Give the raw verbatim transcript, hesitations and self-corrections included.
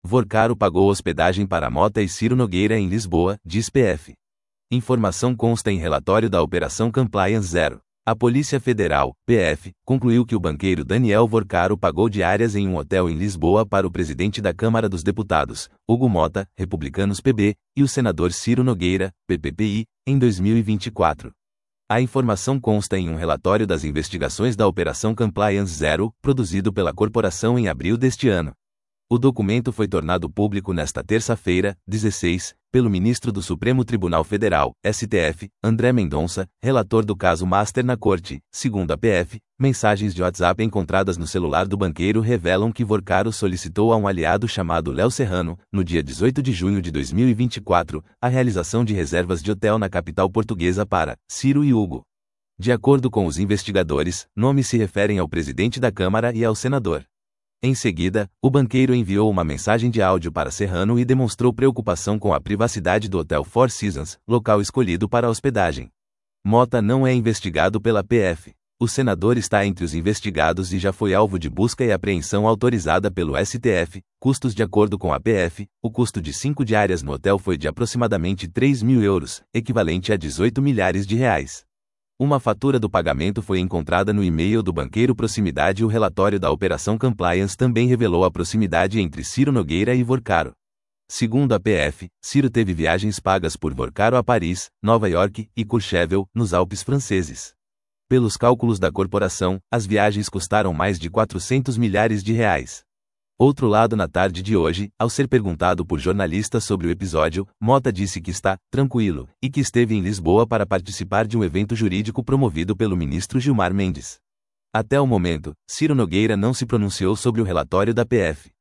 Vorcaro pagou hospedagem para Mota e Ciro Nogueira em Lisboa, diz P F. Informação consta em relatório da Operação Compliance Zero. A Polícia Federal, P F, concluiu que o banqueiro Daniel Vorcaro pagou diárias em um hotel em Lisboa para o presidente da Câmara dos Deputados, Hugo Mota, Republicanos P B, e o senador Ciro Nogueira, P P P I, em dois mil e vinte e quatro. A informação consta em um relatório das investigações da Operação Compliance Zero, produzido pela corporação em abril deste ano. O documento foi tornado público nesta terça-feira, dezesseis, pelo ministro do Supremo Tribunal Federal, S T F, André Mendonça, relator do caso Master na Corte. Segundo a P F, mensagens de WhatsApp encontradas no celular do banqueiro revelam que Vorcaro solicitou a um aliado chamado Léo Serrano, no dia dezoito de junho de dois mil e vinte e quatro, a realização de reservas de hotel na capital portuguesa para Ciro e Hugo. De acordo com os investigadores, nomes se referem ao presidente da Câmara e ao senador. Em seguida, o banqueiro enviou uma mensagem de áudio para Serrano e demonstrou preocupação com a privacidade do Hotel Four Seasons, local escolhido para a hospedagem. Mota não é investigado pela P F. O senador está entre os investigados e já foi alvo de busca e apreensão autorizada pelo S T F. Custos. De acordo com a P F, o custo de cinco diárias no hotel foi de aproximadamente três mil euros, equivalente a dezoito milhares de reais. Uma fatura do pagamento foi encontrada no e-mail do banqueiro Proximidade e o relatório da Operação Compliance também revelou a proximidade entre Ciro Nogueira e Vorcaro. Segundo a P F, Ciro teve viagens pagas por Vorcaro a Paris, Nova York e Courchevel, nos Alpes franceses. Pelos cálculos da corporação, as viagens custaram mais de quatrocentos milhares de reais. Outro lado. Na tarde de hoje, ao ser perguntado por jornalistas sobre o episódio, Mota disse que está tranquilo e que esteve em Lisboa para participar de um evento jurídico promovido pelo ministro Gilmar Mendes. Até o momento, Ciro Nogueira não se pronunciou sobre o relatório da P F.